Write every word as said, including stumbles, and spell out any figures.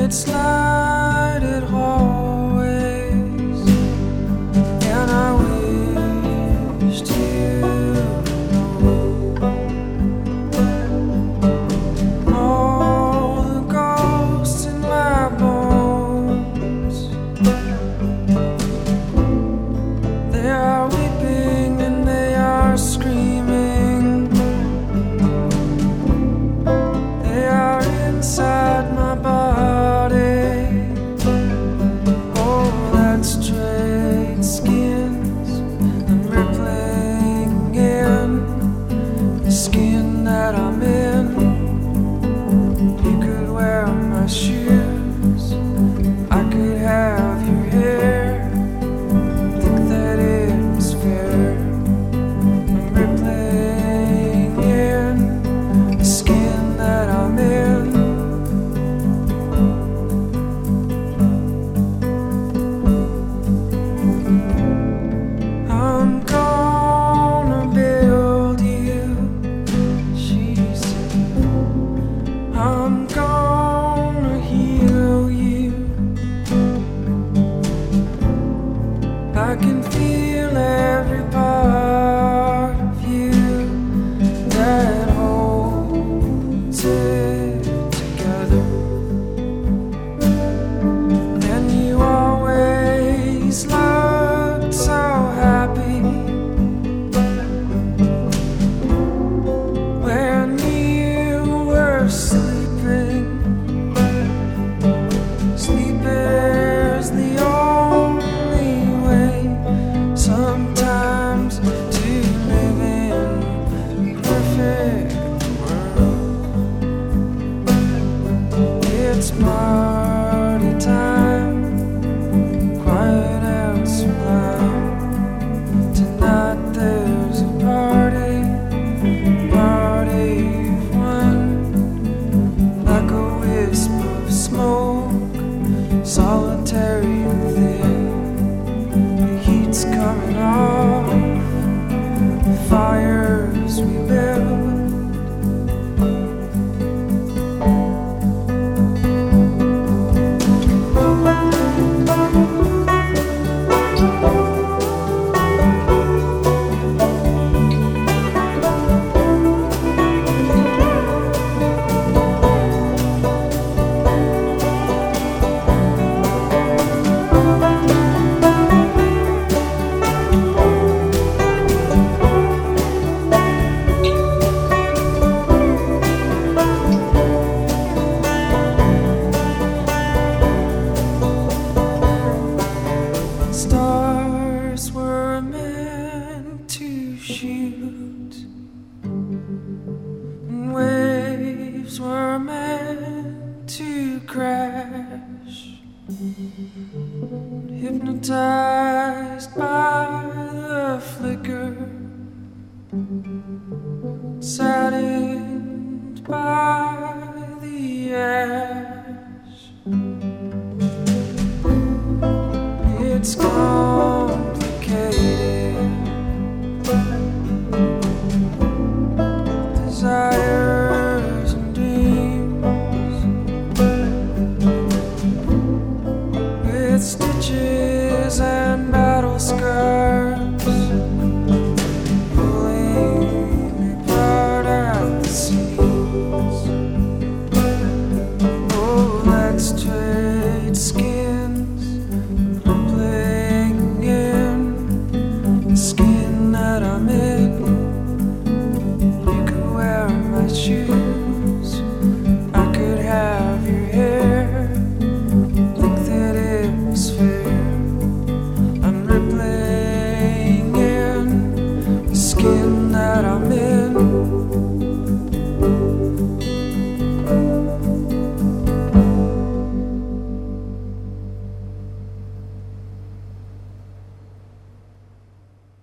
its lighted hallways, and I wished you all the ghosts in my bones. They are weeping and they are screaming. They are inside my body. Oh, that straight skins I'm rippling in, the skin that I'm in. You could wear my shoes, I could have your hair. Think that it was fair. I'm rippling in the skin that I'm in. I'm gonna build you, she said. I'm gonna heal you. I can feel every part of you that holds it together. And you always looked so happy when you were sleeping. Sleep is the only way sometimes to live in a perfect world. It's party time, quiet and sublime. Tonight there's a party, party of one, like a wisp of smoke, solitary and thin. The heat's coming off the fires we build. Stars were meant to shoot, and waves were meant to crash. Hypnotized by the flicker, saddened by the ash.